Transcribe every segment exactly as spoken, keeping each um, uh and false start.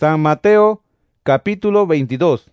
San Mateo, capítulo veintidós.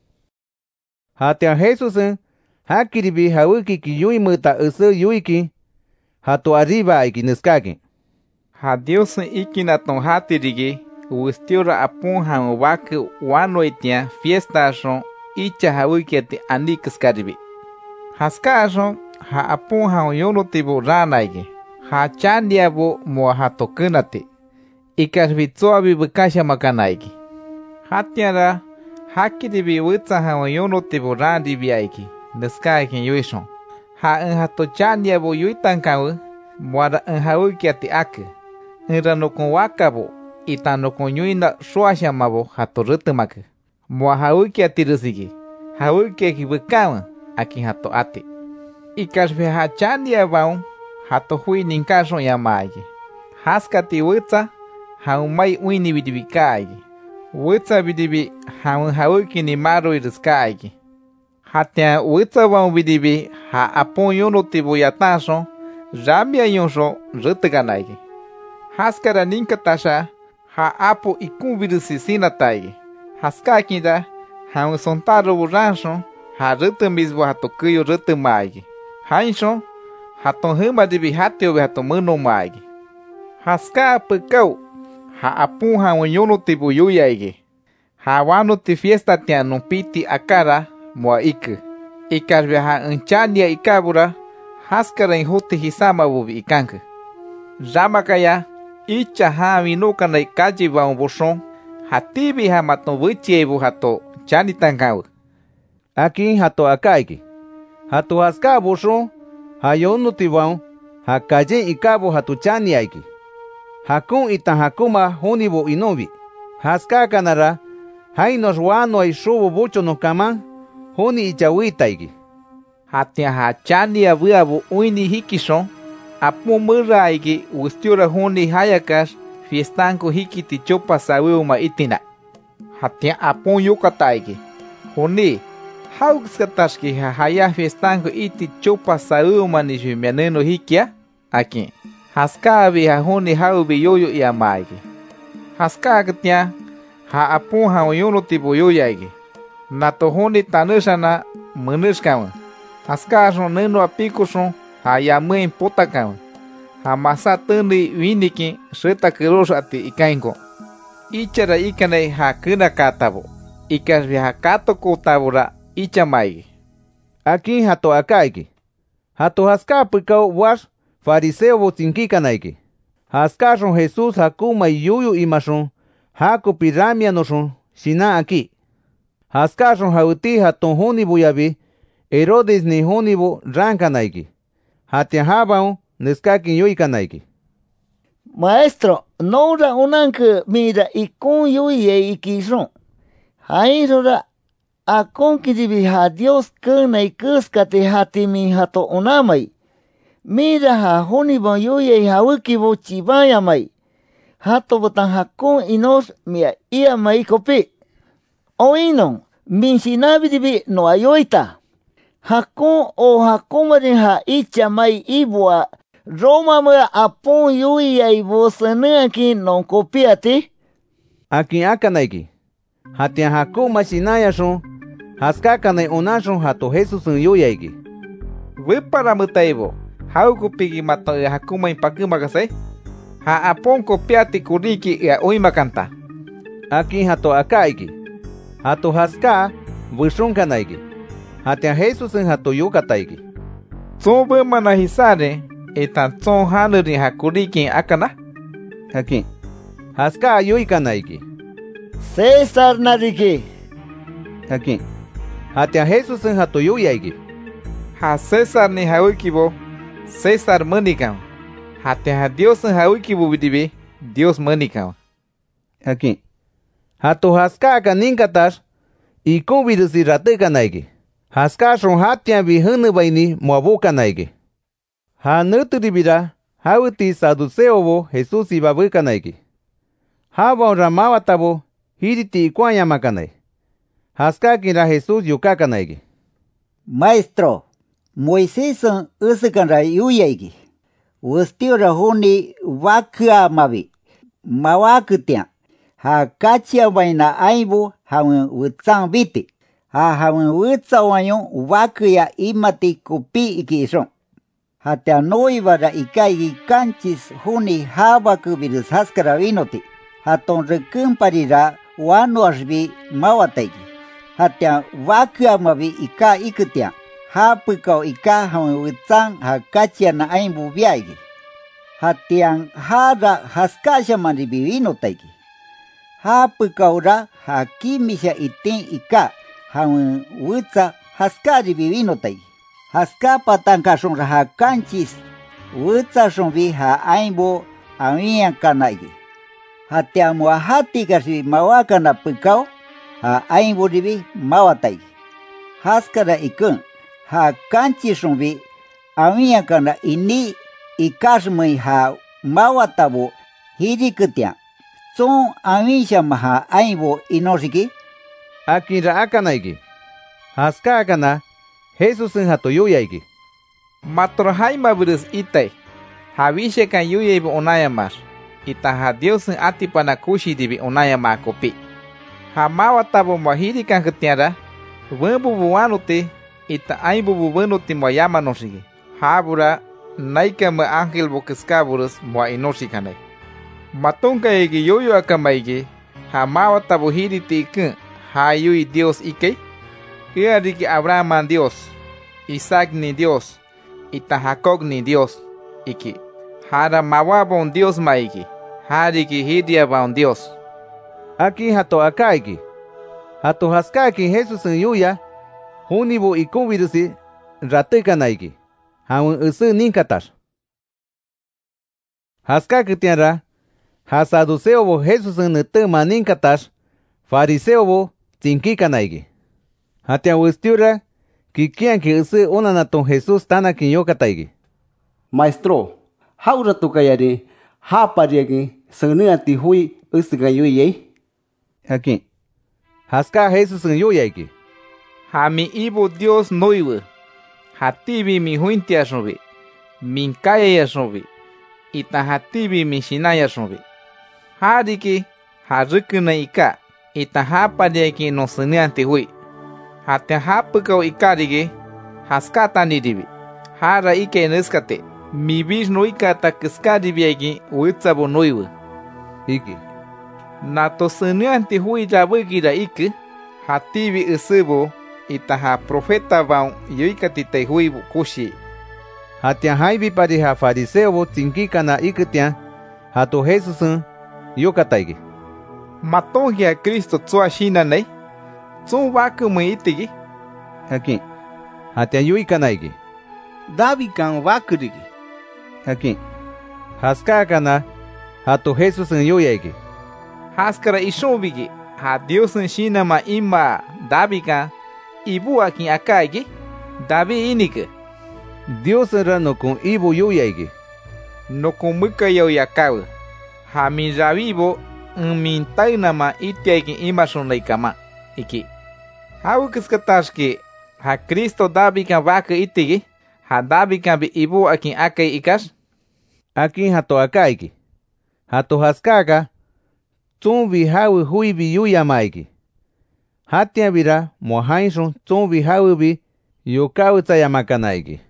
Hatia Jesusen, hakiribi hawiki yui muta usu yuiki, hatu arriba iki nuskaki. Ha Dios ikinaton hatirigi, ustiora apun han wak wanoitia fiesta son, icha hawiki anikiskaribi. Haskason, ha apun han yonotibu ranaigi, ha chandiabu mo hatokunati. Ikasvitsoabi bukasha makanaiki. Hatiara, hakiribi witsa han yonotibu randibi aiki, nuskaki yuishon. Ha en hato chandiabu yuitankawu, muara en hawiki ati ake. Nranokon wakabu, itanokon yuina shuashamabu hato rutumaku. Mua hawiki ati rusigi, hawiki eki bukawan, aki hato ati. Ikasve ha chandiabaun, hato hui ninkashon yamaiki. Haskati witsa, haumai uini bidibi kaigi. Witsa bidibi haun hawiki ni maru iriskaigi. Hatia witsa waun bidibi ha apon yonotibu yatasho, rambia yonsho rutukanaigi. Haskara ninkatasha ha apo ikun virisi sinataigi. Haskakinda haun sontaro buransho ha rutumisbu hato kuyo rutumaigi. Hainsho hato huma dibi hatiobe hato munomaigi. Haska pukau ha apun haun yonotibu yuyaigi. Ha wanoti fiesta tia numpiti akara mua iku. Ikasbe ha enchania ikabura haskara inhuti hisama bubi ikanku. Ramakaya icha ha vinukana ikaji baun boshon hatibi ha maton buchiebu hato chanitankawu. Aki hato akaiki. Hato haska boshon ha yonoti baun ha kaje ikabu hato chaniaiki. Hakun itan hakuma honibo inobi. Haska kanara hainos wano ay shubo bucho no kaman honi ichawitaigi. Hatia ha chania buabu uini hikishon apun muraigi ustiora honi hayakas fiestanko hikiti chopa sawiuma itina. Hatia apun yukataigi. Honi hauskatashki ha haya fiestanko iti chopa sawiuma nishu mianeno hikia aki. Haska bi ha honi haubi yoyo yamaigi. Haska katia ha apun ha yonotibu yoyaigi. Nato honi tanushana munushkawan. Haska son neno apikushon ha yamuin potakawan. Ha masa tuni winiki seta kirosh ati ikainko. Ichara ikanei ha kuna katabo. Ikasbi ha kato kotabura ichamai. Aki hato akaiki. Hato haska pukau wash fariseo botinkikanaiki. Haska son Jesus hakuma yuyu imashon hako piramia noshon shina aki. Haska son hauti haton honibu yabi Herodes ni honibu rankanaiki. Hatia habaun neskakin yuikanaiki. Maestro, nora unanke mira ikun yuye ikishon. Hairora akon kidibi ha Dios kana ikuskate hatimi hato unamai. Mira ha honibon yuye hawikibo chibayamai. Hato botan hakun inos mia ia mai kopi. Oinon, min sinabidibi no ayoita. Hakun o hakumarin ha icha mai ibua. Roma mua apun yui ai bosane aki non kopiati. Aki akanaiki. Hatia hakuma sinaya shon. Haska kanai onashon hato Jesusun yuyaiki. Wipara mutaibo. Hauku pigi mato e hakuma impakuma kase. Ha apon kopiati kuriki e oima kanta. Aki hato akaiki. Hato haska bushon kanaiki. Hatia Jesusun hato yukataiki. Tsobe manahisare eta tson hanuri hakuriki akana. Aki. Haska yuikanaiki. César nariki. Aki. Hatia Jesusun hato yuyaiki. Ha César ni haukibo. César manikam. Hatia ha Dios haukibo bidibi. Dios manikam. Aki. Hato haska kaninkatash. Ikun virusi ratukanaiki. Haska shon hatia bi hunubaini muabukanaiki. Ha nuturibira hauti saduceobo Jesus ibabukanaiki. Habon ramawatabo hiriti ikuanyamakanai. Haska kira Jesus yukakanaiki. Maestro, Moisés usukanra yuyaiki. Ustiora huni wakia mavi. Mawakutia. ha kachia vaina aibu hawen witsang biti. Ha hawen witsawayo wakuya imati kupi ikison. Hatia noivara ikai kanchis huni habakuvirus haskara vinoti. Haton rekumparira wanuashvi mawataiki. Hatia wakuamavi ika ikutia. Hapukau ika hawen witsang ha kachia na aibu viaigi. Hatiang hara haskasha manibi vinotaiki. Hapukau hakimisha itin ika. Hawen witsa haskari vivino tai. Haskapa tankashon raha kanchis. Witsa shon vi ha aimbo awian kanagi. Hatia muahati kasi mawakana pukau. Ha aimbo rivi mawatai. Haskara ikun. Ha kanchis shon vi awian kana ini ikashmui ha mawatabu hirikutia. Son awisha maha aimbo inoshiki. Akinra akanaigi. Haska akana Jesus en hato yuyaigi. Matrohaima virus itai. Havishe kan yuyebi onayamar. Ita ha Dios en atipana kushi dibi onayama kopi. Ha mawatabo mahiri kan ketiara. Wembu buwanuti. Ita aibu buwanuti moyama noshigi. Habura naika me angel bokeskaburus moa inoshikanai. Matonka egi yoyo akamaigi. Ha mawatabo hiri tikun. Hayui Dios ike. Iariki Abraham Dios. Isaac ni Dios. Ita Jacob ni Dios. Iki. Hara mawabon Dios maiki. Hariki hidiabon Dios. Aki hato akaiki. Hato haskaki Jesus en yuya. Hunibu ikuvirusi ratukanaiki. Haun usu ninkatar. Haskaki tiara. Hasaduseo bo Jesus en nutuma ninkatar. Fariseo bo tinkikanaigi. Hatia wistiura kikian ki usu onanaton Jesus tana kinyokataigi. Maestro, haura tukayari ha pariagi sangnuati hui usugayuye. Aquí. Haska Jesus yoyaigi. Ha mi ibo Dios noiwe. Hatibi mi huintia shonbi. Min kaya shonbi. Ita hatibi mi shinaya shonbi. Hariki harukuna ika. Ita hapariagi no sangnuati hui. Hatia hapukau ikarigi. Haskata nidibi. Hara ike neskate. Mi bish no ikata kiskadibiagi uitsabo noiwe. Iki. Nato sangnuati hui jabugira iki. Hatibi usubo. Itaha profeta vaun yoikatite hui kushi. Hatia haibi pariha fariseo bo tinkikana ikutia. Hato Jesus yokataigi. Matongia Cristo tsua shina nei. Tsun waku mu itigi. Aquí. Hatia yuikanaigi. David kan wakurigi. Aquí. Haska kana hato Jesus yoyaigi. Haskara ishobigi. Ha Dios shina ma ima David kan ibu akin akaigi. David inike. Dios ra no con ibu yoyaigi. No con muka yo yakawe. Ha min ravibo min tainama itiaiki ima shonlaikama. Iki. Hau kiskatashki ha Cristo David kan waka itigi. Ha David kan bi ibu akin akai ikas. Akin hato akaigi. Hato haskaka. Tsun vi hau hui vi yuyamaigi. Hatia vira mohainshon tsun vi hau vi yukautsa yamakanaigi.